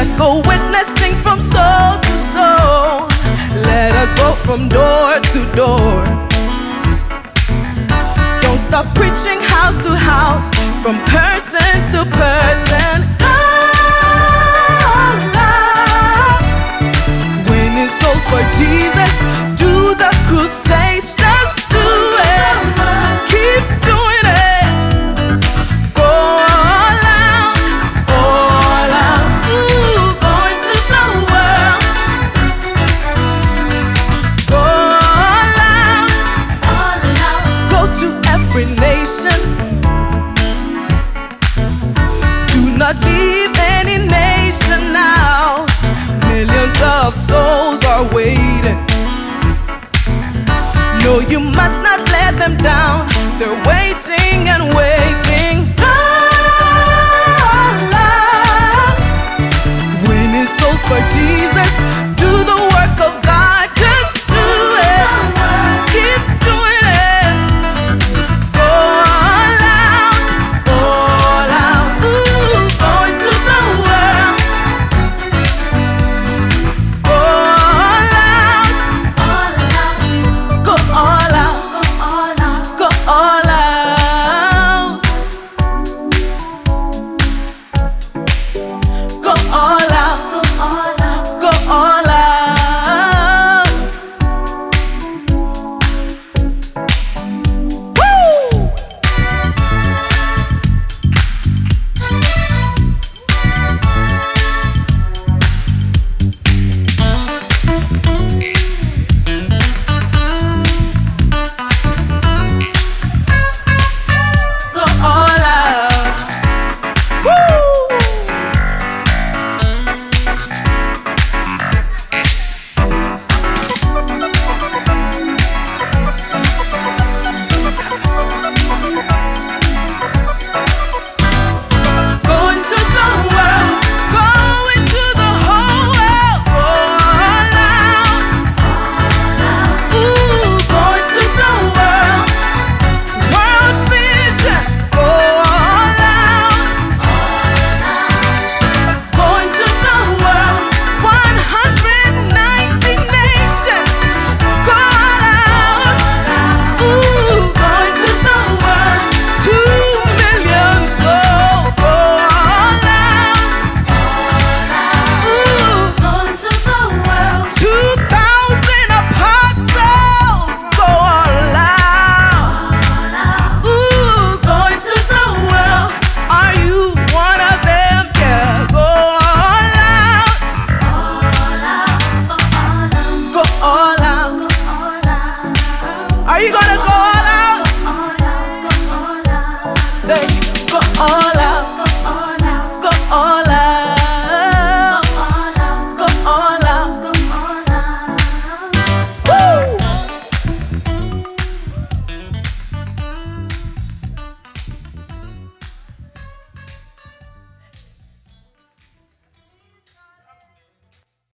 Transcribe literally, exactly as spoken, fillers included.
Let's go witnessing from soul to soul. Let us go from door to door. Don't stop preaching house to house, from person to person. All out. Winning souls for Jesus. Do the crusades, just do it. Keep doing it. Go all out, all out. Ooh, going to the world. Go all out, all out. Go to every nation. Do not leave any nation out. Millions of souls are waiting. No, you must not let them down. They're waiting and waiting. All out. Winning souls for Jesus. Do the